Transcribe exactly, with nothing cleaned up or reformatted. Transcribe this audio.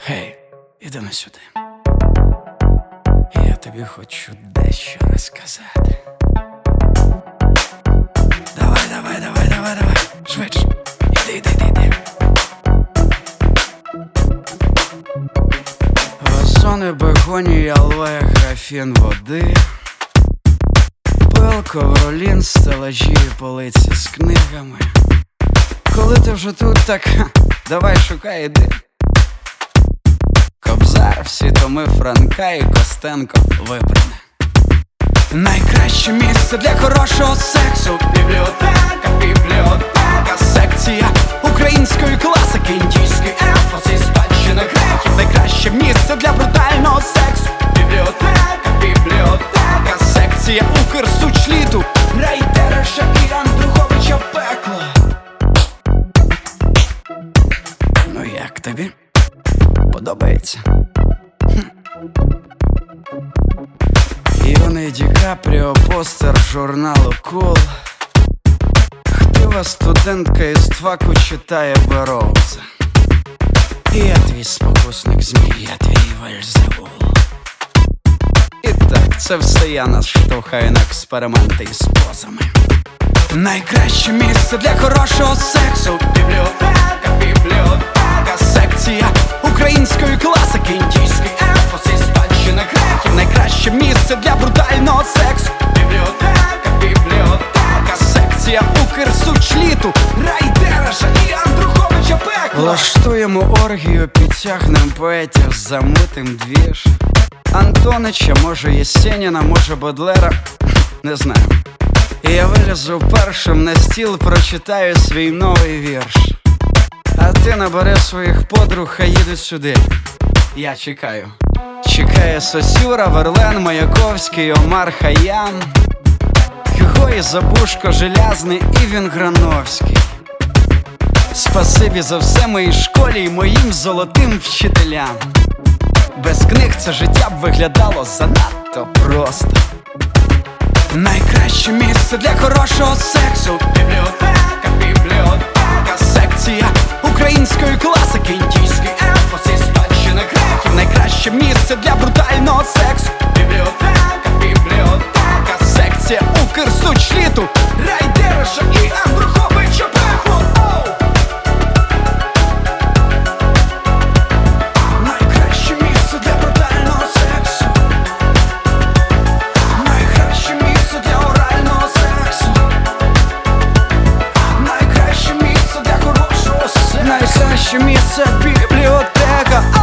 Гей, іди на сюди. Я тобі хочу дещо розказати. Давай, давай, давай, давай, давай. Швидше. Іди, іди, іди, іди. Вазони, бегонії, алоє, графін води, пил, ковролін, стелажі і полиці з книгами. Коли ти вже тут, так ха, давай шукай, іди. Кобзар, всі томи Франка і Костенко вибране. Найкраще місце для хорошого сексу. Бібліотека, бібліотека, секція української класики, індійський епос і спадщина греків. Найкраще місце для брутального сексу. Бібліотека, бібліотека, секція Укрсучліту, Райдереша і Андруховича пекла. Ну як тобі? Подобається? Іоне Ді Капріо, постер журналу Кул. Хтива студентка із ТВАКу читає Бероуза. І я твій спокусник змій, я твій Вельзевул. І так, це все я нас штовхаю на експерименти із позами. Найкраще місце для хорошого сексу. Бібліотека, бібліотека, секція української класики, індійський епос і спадщина греків. Найкраще місце для брутального сексу. Бібліотека, бібліотека, секція Укрсучліту, Райдереша і Андруховича пекла. Влаштуємо оргію, підтягнем поетів, замутим двіж. Антонича, може Єсеніна, може Бодлера, не знаю. І я вилізу першим на стіл, прочитаю свій новий вірш. А ти набери своїх подруг, а їдуть сюди. Я чекаю. Чекає Сосюра, Верлен, Маяковський, Омар Хаям, Гюго і Забушко, Желязний і Вінграновський. Спасибі за все моїй школі і моїм золотим вчителям. Без книг це життя б виглядало занадто просто. Найкраще місце для хорошого сексу. Бібліотека, бібліотека, секція української класики, індійський епос і спадщина греків. Найкраще місце для брутального сексу. Бібліотека, бібліотека, секція Укрсучліту, Райдереша і Андруховича пекло. Найкраще місце для брутального сексу. Найкраще місце для орального сексу. Найкраще місце для хорошого сексу. Найкраще місце бібліотека.